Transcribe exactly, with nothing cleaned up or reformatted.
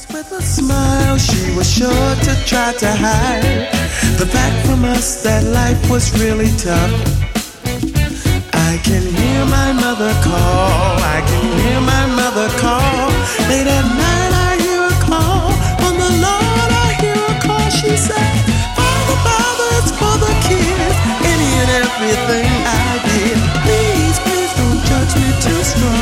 With a smile, she was sure to try to hide the fact from us that life was really tough. I can hear my mother call, I can hear my mother call. Late at night I hear a call, from the Lord I hear a call. She said, Father, Father, it's for the kids, any and everything I did. Please, please don't judge me too strong.